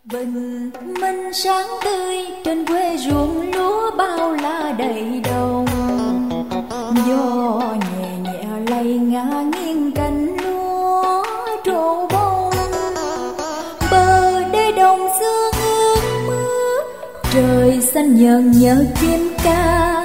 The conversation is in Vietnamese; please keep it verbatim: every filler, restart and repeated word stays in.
Bình minh sáng tươi trên quê ruộng lúa bao la đầy đồng, gió nhẹ nhẹ lay ngả nghiêng cành lúa trổ bông. Bờ đê đồng xưa ướt mưa, trời xanh nhợn nhớ chim ca